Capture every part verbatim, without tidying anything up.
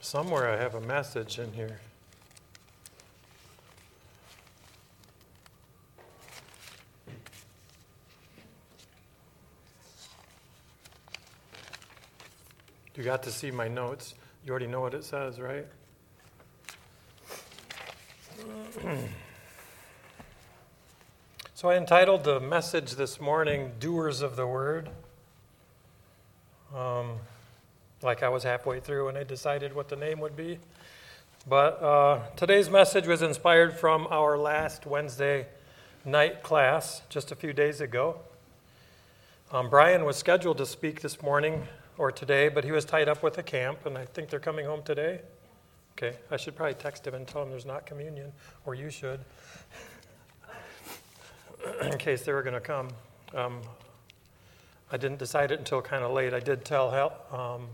Somewhere I have a message in here. You got to see my notes. You already know what it says, right? So I entitled the message this morning, Doers of the Word. Um, like I was halfway through when I decided what the name would be. But uh, today's message was inspired from our last Wednesday night class just a few days ago. Um, Brian was scheduled to speak this morning or today, but he was tied up with a camp, and I think they're coming home today. Okay, I should probably text him and tell him there's not communion, or you should, in case they were going to come. Um, I didn't decide it until kind of late. I did tell Hel- um,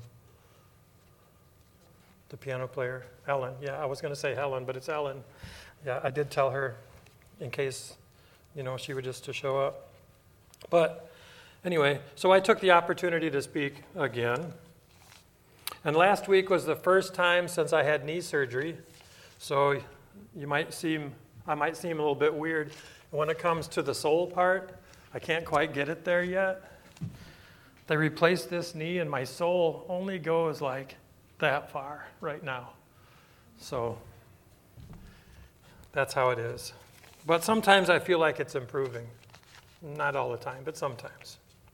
the piano player, Ellen. Yeah, I was going to say Helen, but it's Ellen. Yeah, I did tell her in case, you know, she were just to show up. But anyway, so I took the opportunity to speak again. And last week was the first time since I had knee surgery. So you might seem, I might seem a little bit weird. When it comes to the soul part, I can't quite get it there yet. They replaced this knee and my soul only goes like that far right now. So that's how it is. But sometimes I feel like it's improving. Not all the time, but sometimes.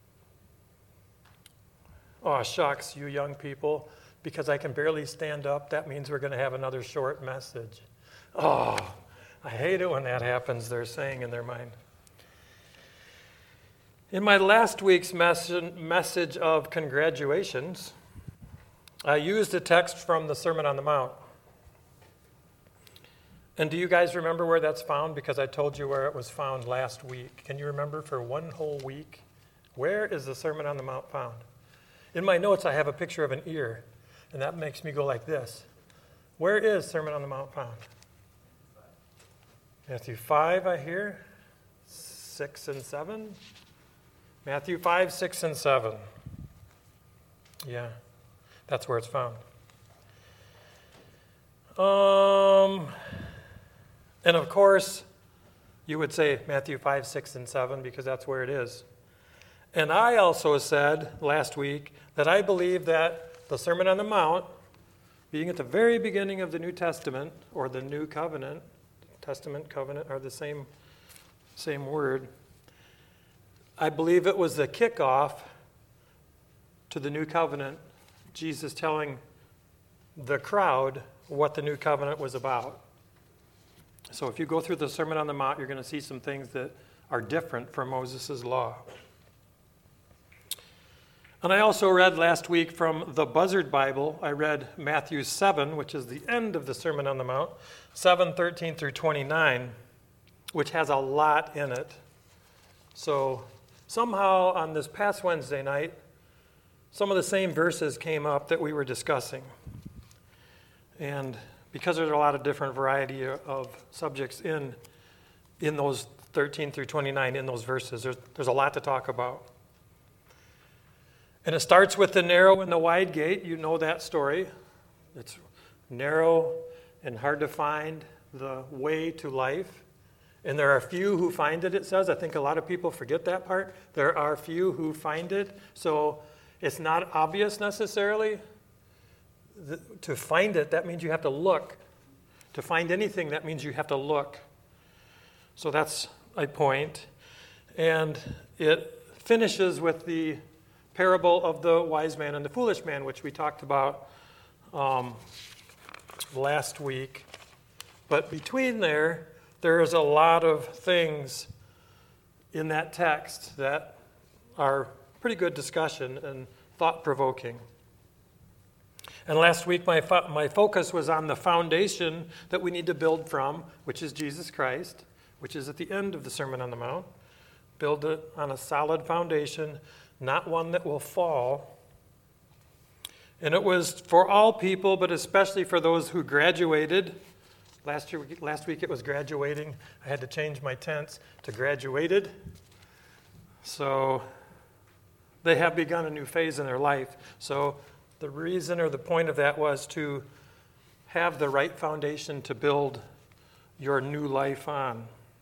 Oh, shucks, you young people, because I can barely stand up, that means we're going to have another short message. Oh, I hate it when that happens, they're saying in their mind. In my last week's mes- message of congratulations, I used a text from the Sermon on the Mount. And do you guys remember where that's found? Because I told you where it was found last week. Can you remember for one whole week? Where is the Sermon on the Mount found? In my notes, I have a picture of an ear, and that makes me go like this. Where is Sermon on the Mount found? Matthew five, I hear. six and seven. Matthew five, six, and seven. Yeah, that's where it's found. Um, and of course, you would say Matthew five, six, and seven because that's where it is. And I also said last week that I believe that the Sermon on the Mount, being at the very beginning of the New Testament, or the New Covenant, Testament, covenant are the same, same word, I believe it was the kickoff to the New Covenant, Jesus telling the crowd what the New Covenant was about. So if you go through the Sermon on the Mount, you're going to see some things that are different from Moses' law. And I also read last week from the Buzzard Bible, I read Matthew seven, which is the end of the Sermon on the Mount, seven, thirteen through twenty-nine, which has a lot in it. So somehow on this past Wednesday night, some of the same verses came up that we were discussing. And because there's a lot of different variety of subjects in, in those thirteen through twenty-nine, in those verses, there's, there's a lot to talk about. And it starts with the narrow and the wide gate. You know that story. It's narrow and hard to find, the way to life. And there are few who find it, it says. I think a lot of people forget that part. There are few who find it. So it's not obvious necessarily. The, to find it, that means you have to look. To find anything, that means you have to look. So that's a point. And it finishes with the parable of the wise man and the foolish man, which we talked about um, last week. But between there, there is a lot of things in that text that are pretty good discussion and thought-provoking. And last week, my fo- my focus was on the foundation that we need to build from, which is Jesus Christ, which is at the end of the Sermon on the Mount. Build it on a solid foundation, not one that will fall. And it was for all people, but especially for those who graduated. Last year, last week it was graduating. I had to change my tense to graduated. So they have begun a new phase in their life. So the reason or the point of that was to have the right foundation to build your new life on.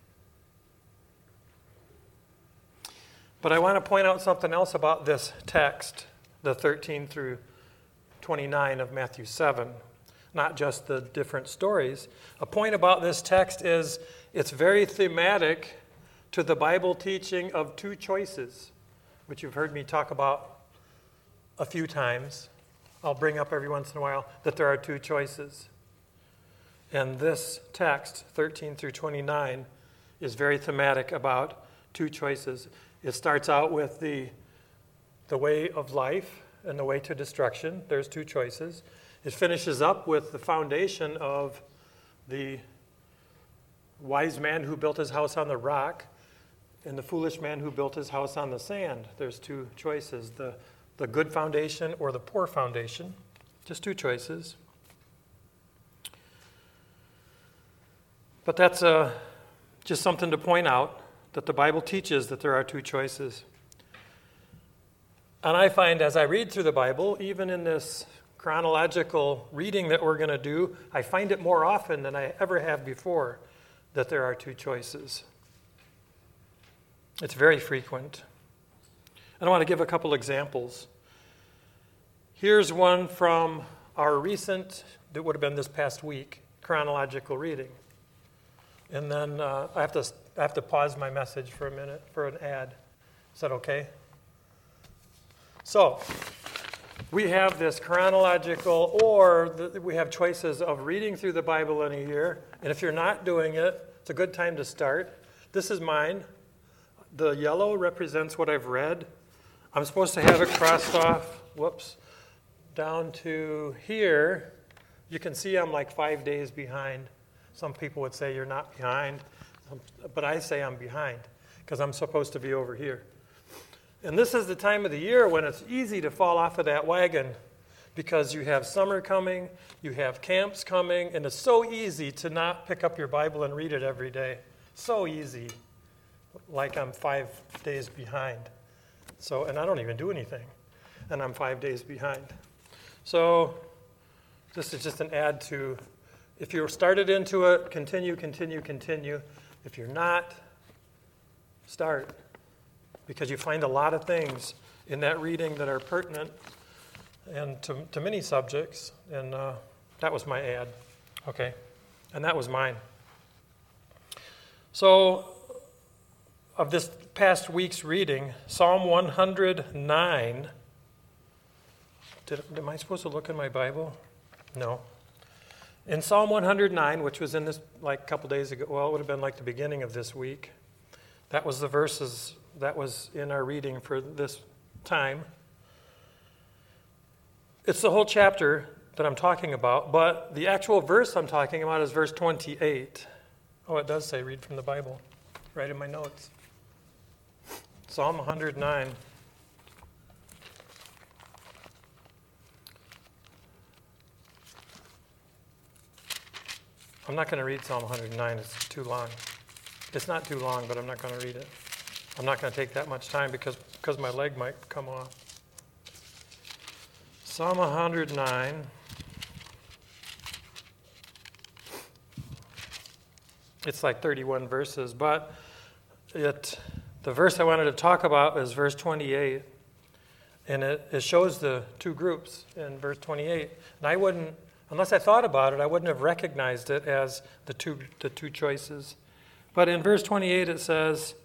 But I want to point out something else about this text, the thirteen through twenty-nine of Matthew seven, not just the different stories. A point about this text is it's very thematic to the Bible teaching of two choices, which you've heard me talk about a few times. I'll bring up every once in a while that there are two choices. And this text, thirteen through twenty-nine, is very thematic about two choices. It starts out with the, the way of life and the way to destruction. There's two choices. It finishes up with the foundation of the wise man who built his house on the rock and the foolish man who built his house on the sand. There's two choices, the, the good foundation or the poor foundation. Just two choices. But that's uh, just something to point out, that the Bible teaches that there are two choices. And I find as I read through the Bible, even in this chronological reading that we're going to do, I find it more often than I ever have before that there are two choices. It's very frequent. And I want to give a couple examples. Here's one from our recent, that would have been this past week, chronological reading. And then uh, I have to I have to pause my message for a minute for an ad. Is that okay? So, we have this chronological, or the, we have choices of reading through the Bible in a year. And if you're not doing it, it's a good time to start. This is mine. The yellow represents what I've read. I'm supposed to have it crossed off, whoops, down to here. You can see I'm like five days behind. Some people would say you're not behind, but I say I'm behind because I'm supposed to be over here. And this is the time of the year when it's easy to fall off of that wagon because you have summer coming, you have camps coming, and it's so easy to not pick up your Bible and read it every day. So easy, like I'm five days behind. So, and I don't even do anything, and I'm five days behind. So this is just an add to, if you're started into it, continue, continue, continue. If you're not, start. Because you find a lot of things in that reading that are pertinent and to, to many subjects. And uh, that was my ad. Okay. And that was mine. So, of this past week's reading, Psalm one hundred nine. Did, am I supposed to look in my Bible? No. In Psalm one hundred nine, which was in this like a couple days ago, well, it would have been like the beginning of this week. That was the verses that was in our reading for this time. It's the whole chapter that I'm talking about, but the actual verse I'm talking about is verse twenty-eight. Oh, it does say read from the Bible, right in my notes. Psalm one hundred nine. I'm not going to read Psalm one hundred nine. It's too long. It's not too long, but I'm not going to read it. I'm not going to take that much time because, because my leg might come off. Psalm one hundred nine. It's like thirty-one verses, but it the verse I wanted to talk about is verse twenty-eight. And it, it shows the two groups in verse twenty-eight. And I wouldn't, unless I thought about it, I wouldn't have recognized it as the two the two choices. But in verse twenty-eight it says,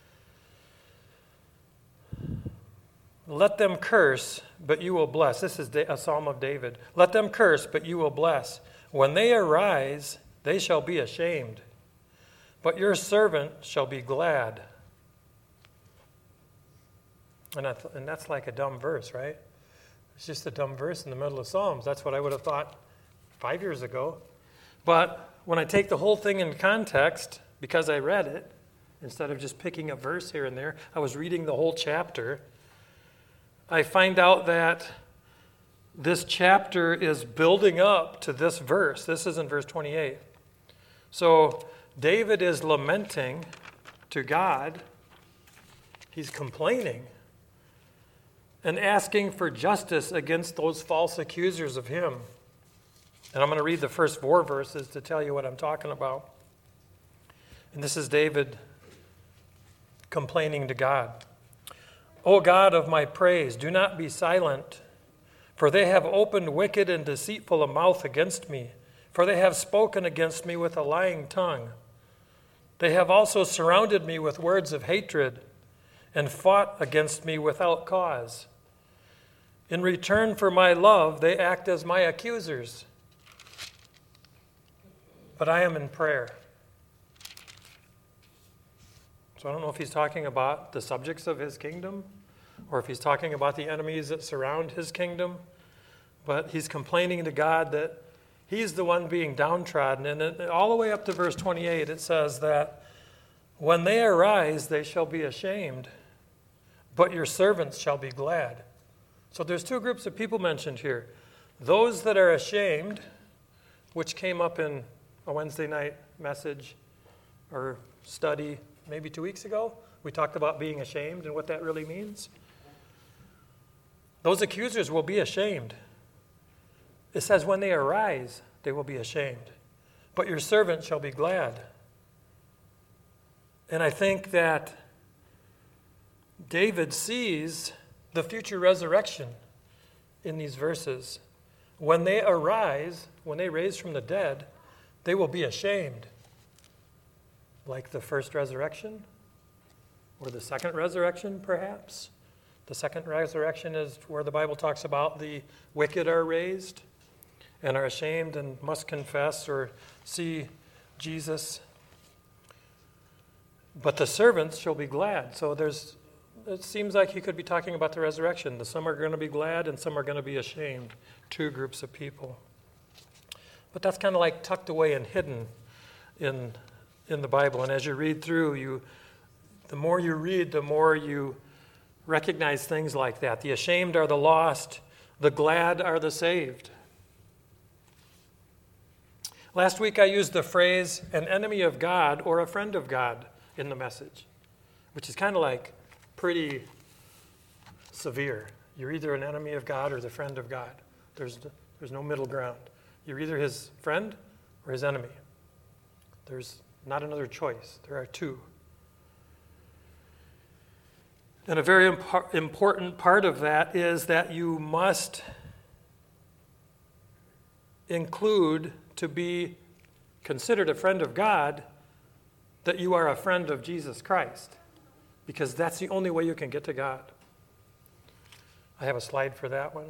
"Let them curse, but you will bless." This is a psalm of David. "Let them curse, but you will bless. When they arise, they shall be ashamed. But your servant shall be glad." And, I th- and that's like a dumb verse, right? It's just a dumb verse in the middle of Psalms. That's what I would have thought five years ago. But when I take the whole thing in context, because I read it, instead of just picking a verse here and there, I was reading the whole chapter. I find out that this chapter is building up to this verse. This is in verse twenty-eight. So David is lamenting to God. He's complaining and asking for justice against those false accusers of him. And I'm going to read the first four verses to tell you what I'm talking about. And this is David complaining to God. O God of my praise, do not be silent, for they have opened wicked and deceitful a mouth against me, for they have spoken against me with a lying tongue. They have also surrounded me with words of hatred and fought against me without cause. In return for my love, they act as my accusers. But I am in prayer. So I don't know if he's talking about the subjects of his kingdom or if he's talking about the enemies that surround his kingdom. But he's complaining to God that he's the one being downtrodden. And it, all the way up to verse twenty-eight, it says that when they arise, they shall be ashamed, but your servants shall be glad. So there's two groups of people mentioned here. Those that are ashamed, which came up in a Wednesday night message or study maybe two weeks ago. We talked about being ashamed and what that really means. Those accusers will be ashamed. It says when they arise, they will be ashamed. But your servant shall be glad. And I think that David sees the future resurrection in these verses. When they arise, when they raise from the dead, they will be ashamed. Like the first resurrection, or the second resurrection, perhaps. The second resurrection is where the Bible talks about the wicked are raised and are ashamed and must confess or see Jesus. But the servants shall be glad. So there's, it seems like he could be talking about the resurrection. The some are going to be glad and some are going to be ashamed. Two groups of people. But that's kind of like tucked away and hidden in in the Bible. And as you read through, you, the more you read, the more you recognize things like that. The ashamed are the lost. The glad are the saved. Last week I used the phrase, an enemy of God or a friend of God in the message, which is kind of like pretty severe. You're either an enemy of God or the friend of God. There's, there's no middle ground. You're either his friend or his enemy. There's not another choice. There are two. And a very imp- important part of that is that you must include, to be considered a friend of God, that you are a friend of Jesus Christ, because that's the only way you can get to God. I have a slide for that one.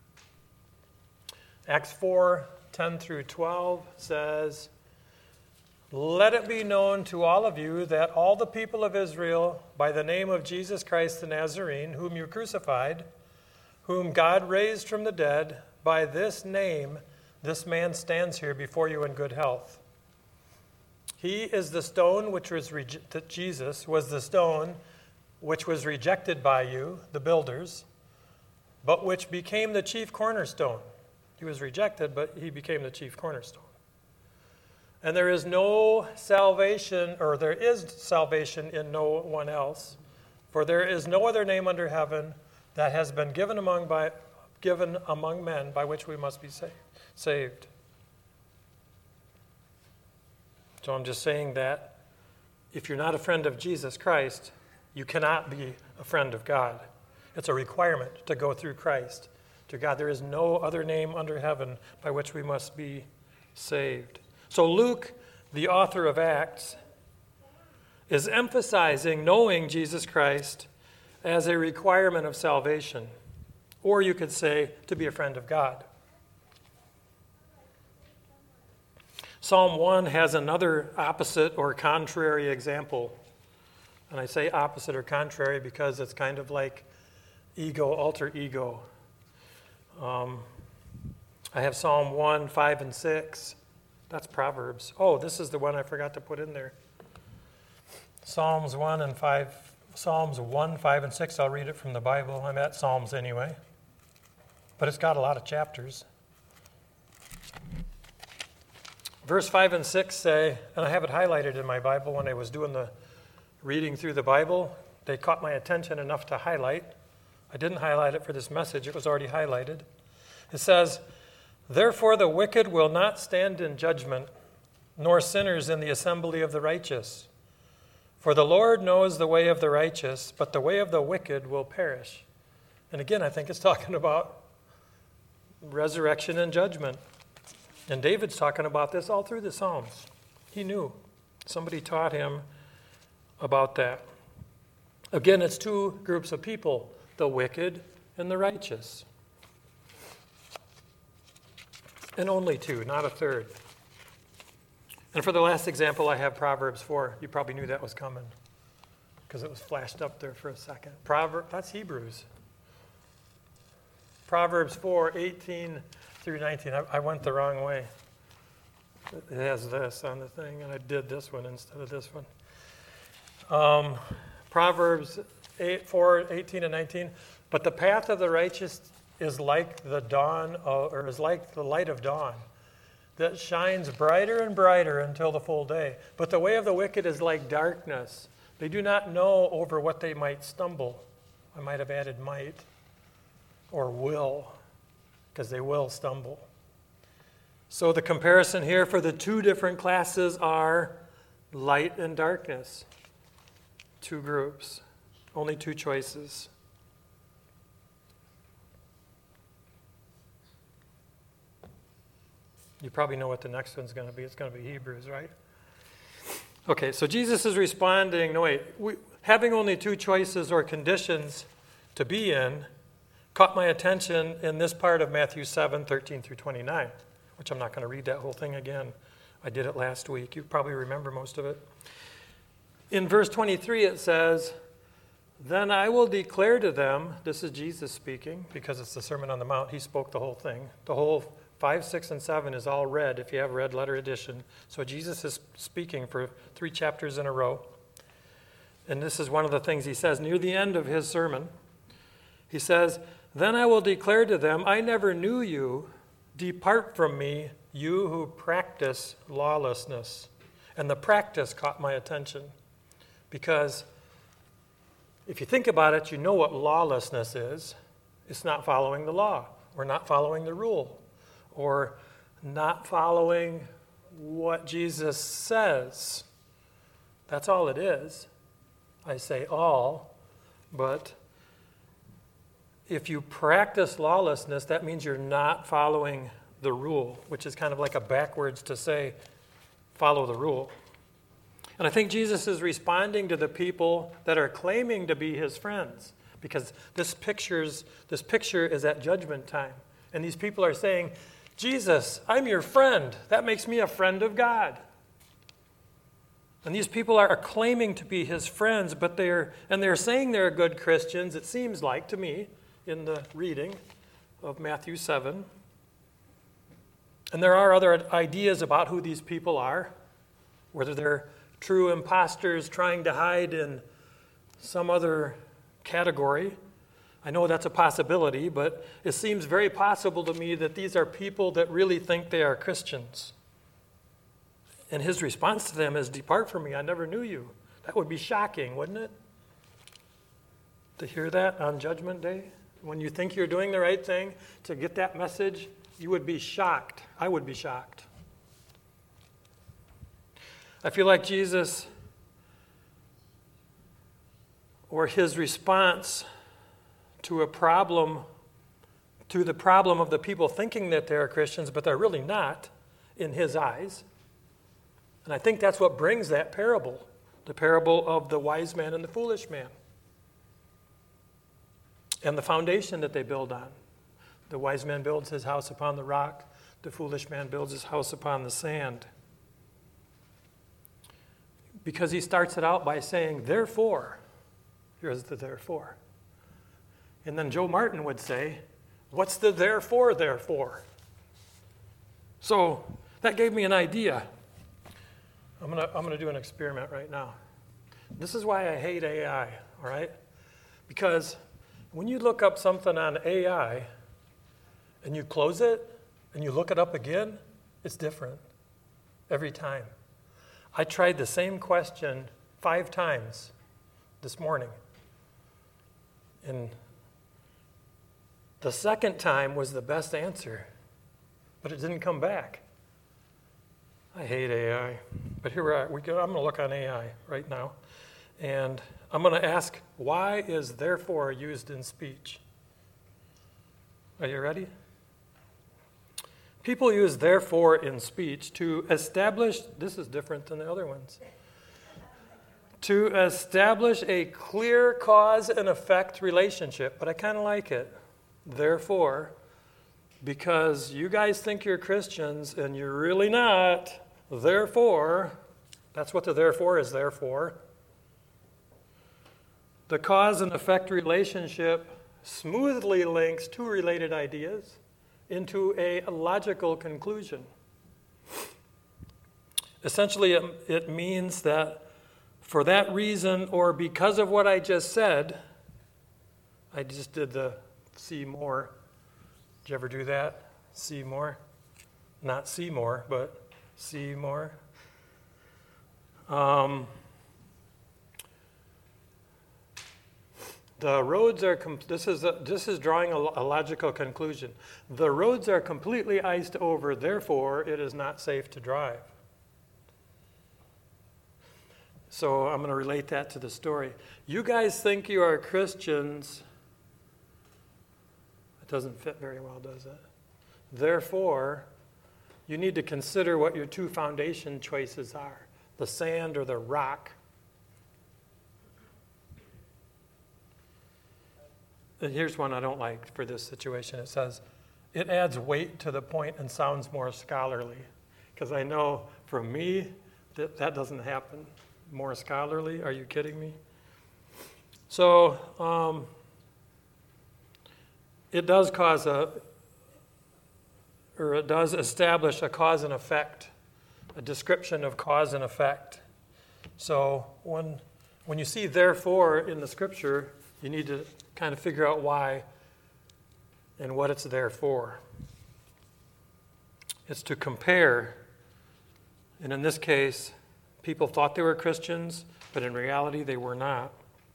Acts four, ten through twelve says, let it be known to all of you that all the people of Israel, by the name of Jesus Christ the Nazarene, whom you crucified, whom God raised from the dead, by this name, this man stands here before you in good health. He is the stone which was rege- that Jesus was the stone which was rejected by you, the builders, but which became the chief cornerstone. He was rejected, but he became the chief cornerstone. And there is no salvation, or there is salvation in no one else, for there is no other name under heaven that has been given among by given among men by which we must be saved. saved. So I'm just saying that if you're not a friend of Jesus Christ, you cannot be a friend of God. It's a requirement to go through Christ to God. There is no other name under heaven by which we must be saved. So Luke, the author of Acts, is emphasizing knowing Jesus Christ as a requirement of salvation. Or you could say, to be a friend of God. Psalm one has another opposite or contrary example. And I say opposite or contrary because it's kind of like ego, alter ego. Um, I have Psalm one, five, and six. That's Proverbs. Oh, this is the one I forgot to put in there. Psalms one and five, Psalms one, five, and six. I'll read it from the Bible. I'm at Psalms anyway. But it's got a lot of chapters. Verse five and six say, and I have it highlighted in my Bible when I was doing the reading through the Bible. They caught my attention enough to highlight. I didn't highlight it for this message. It was already highlighted. It says, Therefore the wicked will not stand in judgment, nor sinners in the assembly of the righteous. For the Lord knows the way of the righteous, but the way of the wicked will perish. And again, I think it's talking about resurrection and judgment. And David's talking about this all through the Psalms. He knew. Somebody taught him about that. Again, it's two groups of people, the wicked and the righteous. And only two, not a third. And for the last example, I have Proverbs four. You probably knew that was coming because it was flashed up there for a second. Proverb, that's Hebrews. Proverbs four, eighteen through nineteen. I, I went the wrong way. It has this on the thing, and I did this one instead of this one. Um, Proverbs eight, four, eighteen and nineteen. But the path of the righteous is like the dawn, of, or is like the light of dawn, that shines brighter and brighter until the full day. But the way of the wicked is like darkness. They do not know over what they might stumble. I might have added might or will, because they will stumble. So the comparison here for the two different classes are light and darkness. Two groups, only two choices. You probably know what the next one's going to be. It's going to be Hebrews, right? Okay, so Jesus is responding, no wait, we, having only two choices or conditions to be in caught my attention in this part of Matthew seven, thirteen through twenty-nine, which I'm not going to read that whole thing again. I did it last week. You probably remember most of it. In verse twenty-three it says, then I will declare to them, this is Jesus speaking, because it's the Sermon on the Mount, he spoke the whole thing. The whole five, six, and seven is all red if you have a red letter edition. So Jesus is speaking for three chapters in a row. And this is one of the things he says near the end of his sermon. He says, then I will declare to them, I never knew you. Depart from me, you who practice lawlessness. And the practice caught my attention. Because if you think about it, you know what lawlessness is. It's not following the law, or not following the rule, or not following what Jesus says. That's all it is. I say all, but if you practice lawlessness, that means you're not following the rule, which is kind of like a backwards to say, follow the rule. And I think Jesus is responding to the people that are claiming to be his friends, because this pictures this picture is at judgment time. And these people are saying, Jesus, I'm your friend. That makes me a friend of God. And these people are claiming to be his friends, but they're and they're saying they're good Christians, it seems like to me, in the reading of Matthew seven. And there are other ideas about who these people are, whether they're true imposters trying to hide in some other category. I know that's a possibility, but it seems very possible to me that these are people that really think they are Christians. And his response to them is, depart from me, I never knew you. That would be shocking, wouldn't it? To hear that on Judgment Day? When you think you're doing the right thing, to get that message, you would be shocked. I would be shocked. I feel like Jesus, or his response to a problem, to the problem of the people thinking that they're Christians, but they're really not in his eyes. And I think that's what brings that parable, the parable of the wise man and the foolish man, and the foundation that they build on. The wise man builds his house upon the rock. The foolish man builds his house upon the sand. Because he starts it out by saying, therefore. Here's the therefore. And then Joe Martin would say, what's the therefore, therefore? So that gave me an idea. I'm going to I'm going to do an experiment right now. This is why I hate A I, all right? Because when you look up something on A I and you close it and you look it up again, it's different every time. I tried the same question five times this morning. And the second time was the best answer. but it didn't come back. I hate A I, but here we are. We go, I'm going to look on A I right now, and I'm going to ask, why is therefore used in speech? Are you ready? People use therefore in speech to establish, this is different than the other ones, to establish a clear cause and effect relationship, but I kind of like it. Therefore, because you guys think you're Christians and you're really not, therefore, that's what the therefore is there for. The cause and effect relationship smoothly links two related ideas into a logical conclusion. Essentially, it, it means that for that reason or because of what I just said, I just did the see more. Did you ever do that? See more? Not see more, but see more. Um, The roads are, com- this is, a, this is drawing a, a logical conclusion. The roads are completely iced over, therefore it is not safe to drive. So I'm going to relate that to the story. You guys think you are Christians. It doesn't fit very well, does it? Therefore, you need to consider what your two foundation choices are, the sand or the rock. Here's one I don't like for this situation. It says, it adds weight to the point and sounds more scholarly. Because I know for me, that, that doesn't happen. More scholarly? Are you kidding me? So, um, it does cause a, or it does establish a cause and effect, a description of cause and effect. So when, when you see therefore in the scripture, you need to kind of figure out why and what it's there for. It's to compare, and in this case, people thought they were Christians, but in reality they were not.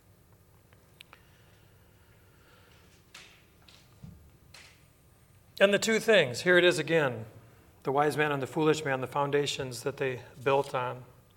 And the two things, here it is again, the wise man and the foolish man, the foundations that they built on.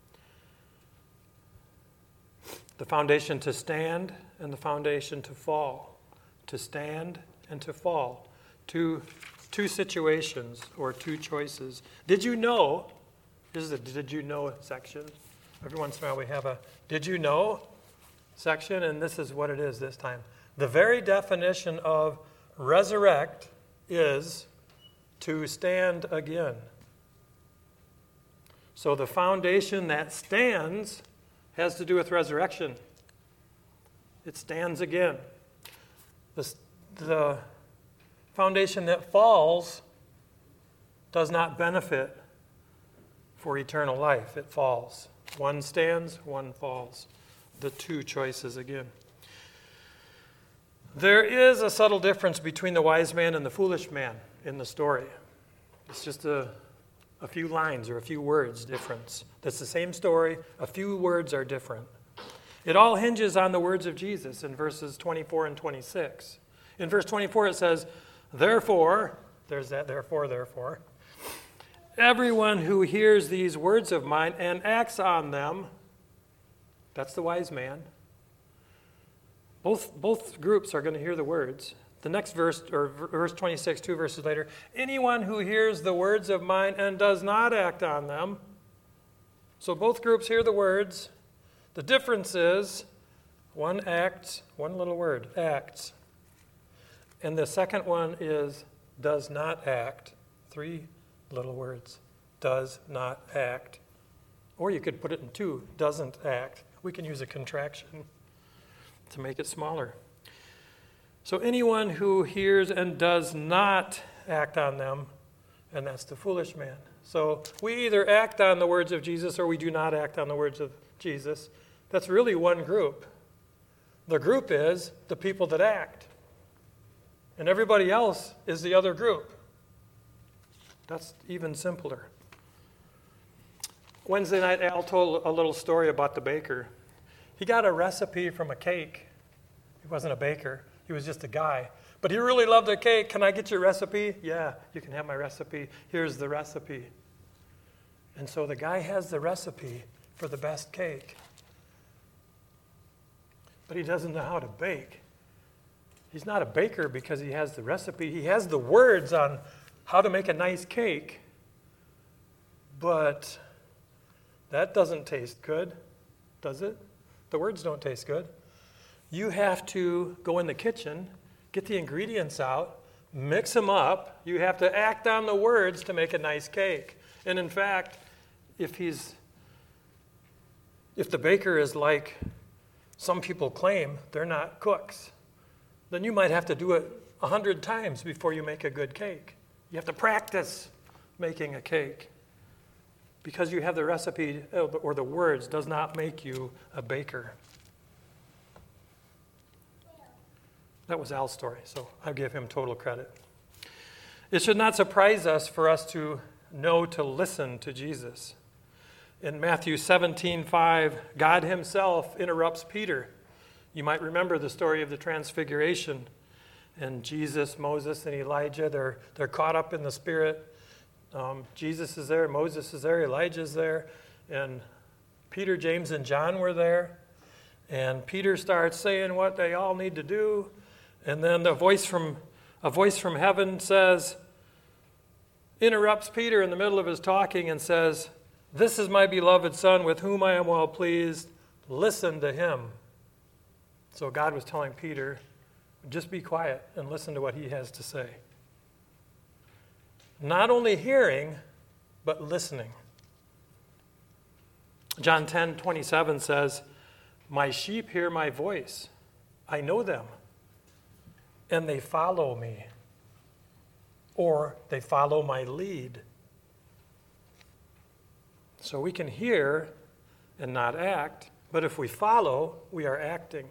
The foundation to stand and the foundation to fall. To stand and to fall. Two, two situations or two choices. Did you know, this is a did you know section. Every once in a while we have a did you know section, and this is what it is this time. The very definition of resurrect is to stand again. So the foundation that stands has to do with resurrection. It stands again. The, the foundation that falls does not benefit for eternal life. It falls. One stands, one falls. The two choices again. There is a subtle difference between the wise man and the foolish man in the story. It's just a A few lines or a few words difference. That's the same story. A few words are different. It all hinges on the words of Jesus in verses twenty-four and twenty-six. In verse twenty-four it says, therefore, there's that therefore, therefore, everyone who hears these words of mine and acts on them, that's the wise man. Both, both groups are going to hear the words. The next verse, or verse twenty-six, two verses later, anyone who hears the words of mine and does not act on them. So both groups hear the words. The difference is one acts, one little word, acts. And the second one is does not act. Three little words, does not act. Or you could put it in two, doesn't act. We can use a contraction to make it smaller. So anyone who hears and does not act on them, and that's the foolish man. So we either act on the words of Jesus or we do not act on the words of Jesus. That's really one group. The group is the people that act. And everybody else is the other group. That's even simpler. Wednesday night, Al told a little story about the baker. He got a recipe from a cake. He wasn't a baker. He was just a guy. But he really loved the cake. Can I get your recipe? Yeah, you can have my recipe. Here's the recipe. And so the guy has the recipe for the best cake. But he doesn't know how to bake. He's not a baker because he has the recipe. He has the words on how to make a nice cake. But that doesn't taste good, does it? The words don't taste good. You have to go in the kitchen, get the ingredients out, mix them up. You have to act on the words to make a nice cake. And in fact, if he's, if the baker is like some people claim, they're not cooks, then you might have to do it a hundred times before you make a good cake. You have to practice making a cake. Because you have the recipe or the words does not make you a baker. That was Al's story, so I give him total credit. It should not surprise us for us to know to listen to Jesus. In Matthew seventeen five, God himself interrupts Peter. You might remember the story of the Transfiguration. And Jesus, Moses, and Elijah, they're, they're caught up in the Spirit. Um, Jesus is there, Moses is there, Elijah's there, and Peter, James, and John were there. And Peter starts saying what they all need to do. And then the voice from a voice from heaven says, interrupts Peter in the middle of his talking and says, "This is my beloved Son with whom I am well pleased. Listen to him." So God was telling Peter, just be quiet and listen to what he has to say. Not only hearing, but listening. John ten twenty-seven says, "My sheep hear my voice. I know them, and they follow me." Or they follow my lead. So we can hear and not act, but if we follow, we are acting.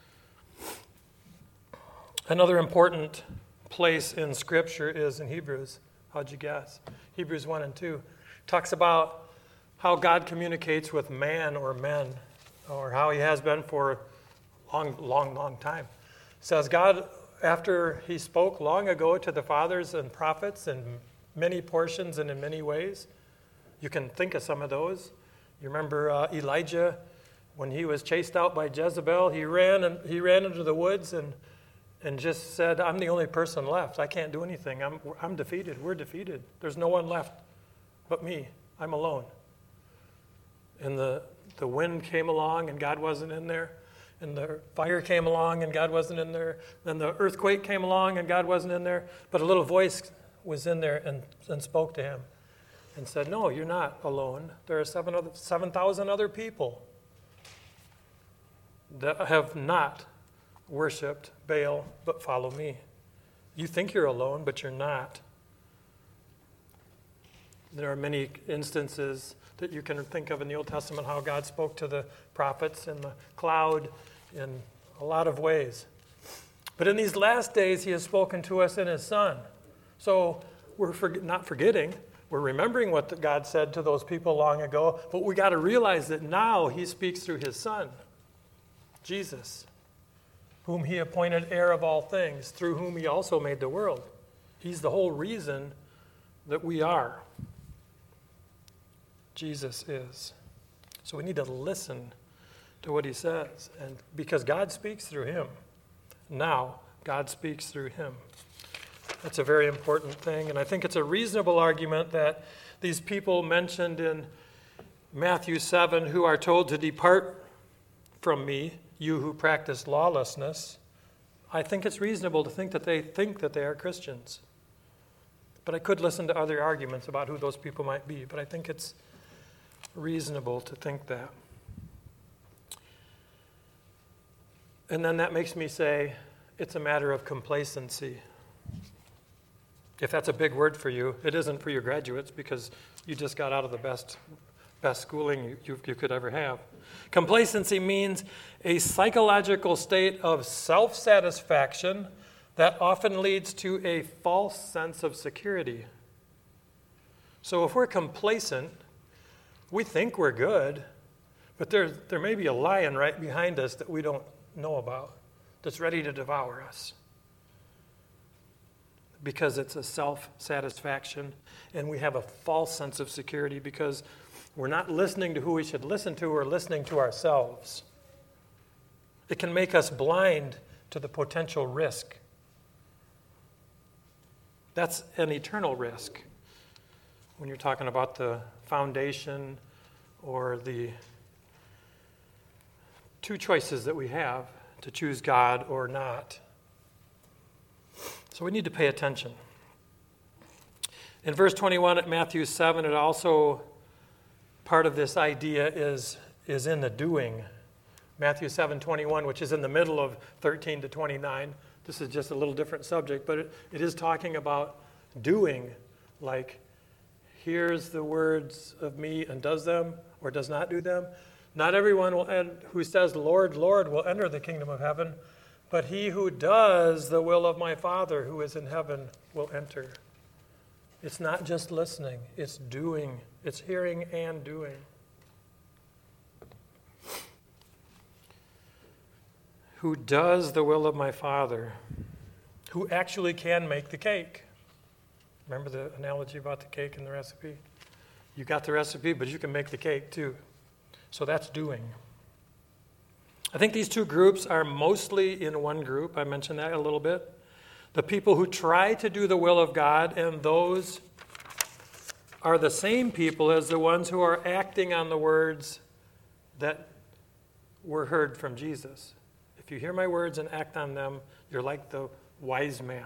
Another important place in Scripture is in Hebrews. How'd you guess? Hebrews one and two talks about how God communicates with man or men, or how he has been for a long, long, long time. It says God, after he spoke long ago to the fathers and prophets in many portions and in many ways, you can think of some of those. You remember uh, Elijah, when he was chased out by Jezebel, he ran and he ran into the woods and and just said, "I'm the only person left. I can't do anything. I'm I'm defeated. We're defeated. There's no one left but me. I'm alone." And the the wind came along and God wasn't in there. And the fire came along and God wasn't in there. Then the earthquake came along and God wasn't in there. But a little voice was in there and, and spoke to him and said, "No, you're not alone. There are seven other, seven thousand other people that have not worshipped Baal, but follow me. You think you're alone, but you're not." There are many instances that you can think of in the Old Testament how God spoke to the prophets in the cloud in a lot of ways. But in these last days, he has spoken to us in his Son. So we're for, not forgetting. We're remembering what God said to those people long ago, but we got to realize that now he speaks through his Son, Jesus, whom he appointed heir of all things, through whom he also made the world. He's the whole reason that we are. Jesus is. So we need to listen to what he says, and because God speaks through him. Now, God speaks through him. That's a very important thing, and I think it's a reasonable argument that these people mentioned in Matthew seven who are told to depart from me, you who practice lawlessness, I think it's reasonable to think that they think that they are Christians. But I could listen to other arguments about who those people might be, but I think it's reasonable to think that. And then that makes me say it's a matter of complacency. If that's a big word for you, it isn't for your graduates because you just got out of the best best schooling you, you, you could ever have. Complacency means a psychological state of self-satisfaction that often leads to a false sense of security. So if we're complacent, we think we're good, but there, there may be a lion right behind us that we don't know about that's ready to devour us. because it's a self-satisfaction, and we have a false sense of security because we're not listening to who we should listen to, we're listening to ourselves. It can make us blind to the potential risk. That's an eternal risk when you're talking about the foundation or the two choices that we have to choose God or not. So we need to pay attention. In verse twenty-one at Matthew seven, it also, part of this idea is, is in the doing. Matthew seven twenty-one, which is in the middle of thirteen to twenty-nine. This is just a little different subject, but it, it is talking about doing, like, hears the words of me and does them or does not do them. Not everyone will end, who says, Lord, Lord, will enter the kingdom of heaven, but he who does the will of my Father who is in heaven will enter. It's not just listening, it's doing. It's hearing and doing. Who does the will of my Father, who actually can make the cake. Remember the analogy about the cake and the recipe? You got the recipe, but you can make the cake too. So that's doing. I think these two groups are mostly in one group. I mentioned that a little bit. The people who try to do the will of God, and those are the same people as the ones who are acting on the words that were heard from Jesus. If you hear my words and act on them, you're like the wise man.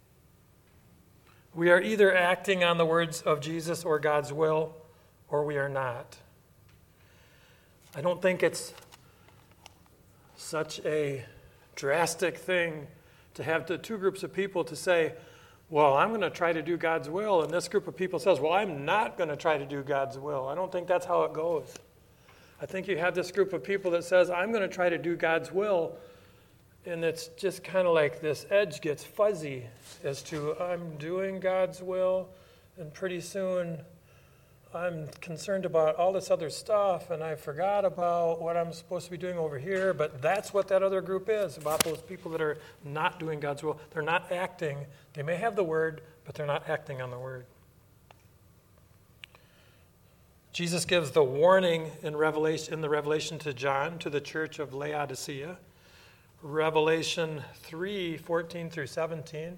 We are either acting on the words of Jesus or God's will, or we are not. I don't think it's such a drastic thing to have the two groups of people to say, well, I'm going to try to do God's will, and this group of people says, well, I'm not going to try to do God's will. I don't think that's how it goes. I think you have this group of people that says, I'm going to try to do God's will, and it's just kind of like this edge gets fuzzy as to I'm doing God's will, and pretty soon I'm concerned about all this other stuff, and I forgot about what I'm supposed to be doing over here. But that's what that other group is, about those people that are not doing God's will. They're not acting. They may have the word, but they're not acting on the word. Jesus gives the warning in Revelation, in the Revelation to John, to the church of Laodicea. Revelation three, fourteen through seventeen.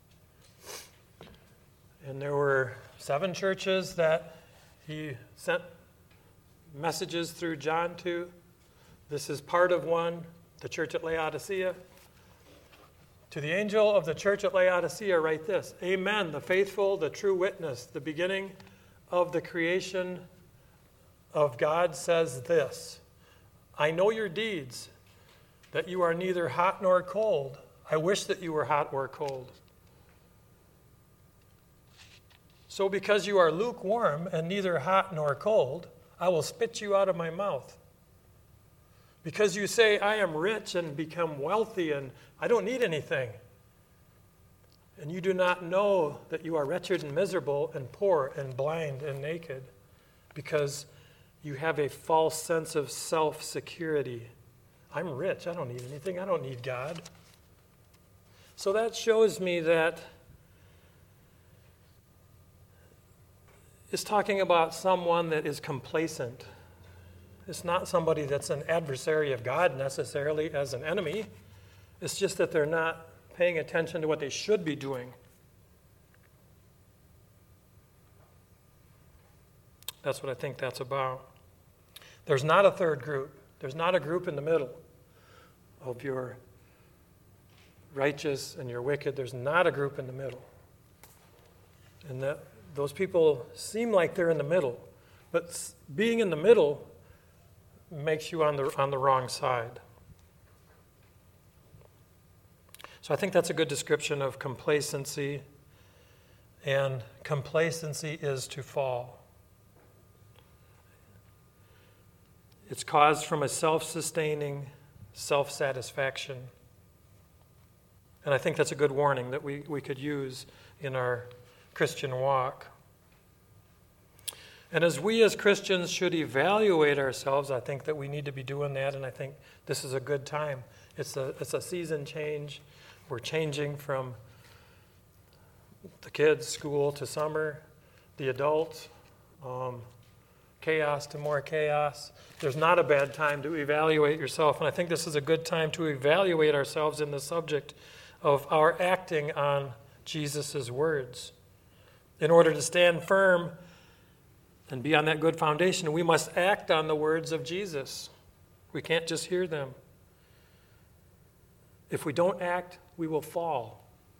And there were seven churches that he sent messages through John to. This is part of one, the church at Laodicea. To the angel of the church at Laodicea, write this: Amen, the faithful, the true witness, the beginning of the creation of God says this: I know your deeds, that you are neither hot nor cold. I wish that you were hot or cold. So because you are lukewarm and neither hot nor cold, I will spit you out of my mouth. Because you say, I am rich and become wealthy and I don't need anything. And you do not know that you are wretched and miserable and poor and blind and naked, because you have a false sense of self-security. I'm rich. I don't need anything. I don't need God. So that shows me that it's talking about someone that is complacent. It's not somebody that's an adversary of God necessarily as an enemy. It's just that they're not paying attention to what they should be doing. That's what I think that's about. There's not a third group. There's not a group in the middle of your righteous and your wicked. There's not a group in the middle. And that those people seem like they're in the middle, but being in the middle makes you on the on the wrong side. So I think that's a good description of complacency, and complacency is to fall. It's caused from a self-sustaining self-satisfaction. And I think that's a good warning that we, we could use in our Christian walk. And as we as Christians should evaluate ourselves, I think that we need to be doing that, and I think this is a good time. It's a, it's a season change. We're changing from the kids, school to summer, the adults, um, chaos to more chaos. There's not a bad time to evaluate yourself, and I think this is a good time to evaluate ourselves in the subject of our acting on Jesus' words. In order to stand firm and be on that good foundation, we must act on the words of Jesus. We can't just hear them. If we don't act, we will fall.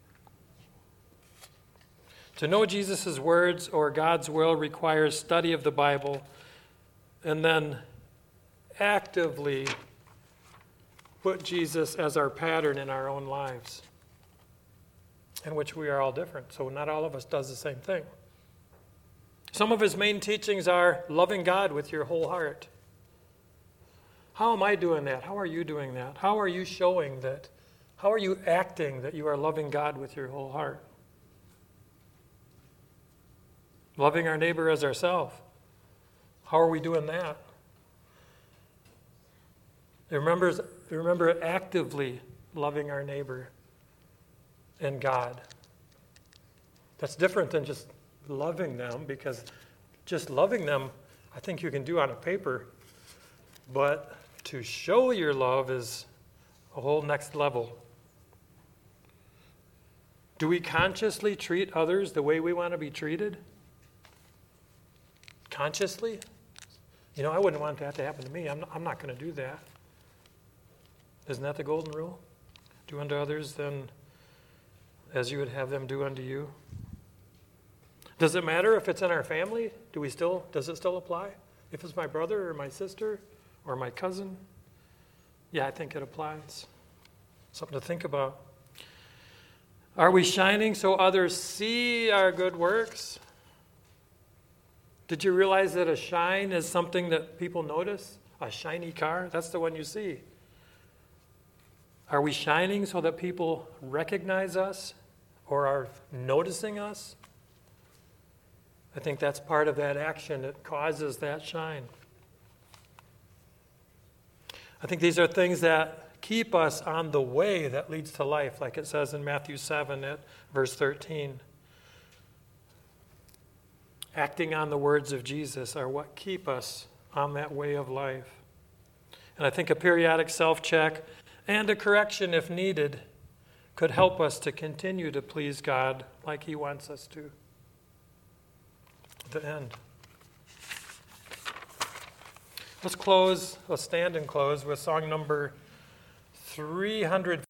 To know Jesus' words or God's will requires study of the Bible and then actively put Jesus as our pattern in our own lives, in which we are all different. So not all of us does the same thing. Some of his main teachings are loving God with your whole heart. How am I doing that? How are you doing that? How are you showing that? How are you acting that you are loving God with your whole heart? Loving our neighbor as ourselves. How are we doing that? Remember, remember actively loving our neighbor and God. That's different than just loving them, because just loving them, I think you can do on a paper, but to show your love is a whole next level. Do we consciously treat others the way we want to be treated? Consciously? You know, I wouldn't want that to happen to me. I'm not, I'm not going to do that. Isn't that the golden rule? Do unto others then as you would have them do unto you. Does it matter if it's in our family? Do we still, does it still apply? If it's my brother or my sister or my cousin? Yeah, I think it applies. Something to think about. Are we shining so others see our good works? Did you realize that a shine is something that people notice? A shiny car, that's the one you see. Are we shining so that people recognize us or are noticing us? I think that's part of that action that causes that shine. I think these are things that keep us on the way that leads to life, like it says in Matthew seven at verse thirteen. Acting on the words of Jesus are what keep us on that way of life. And I think a periodic self-check and a correction if needed could help us to continue to please God like he wants us to. At the end. Let's close, let's stand and close with song number three hundred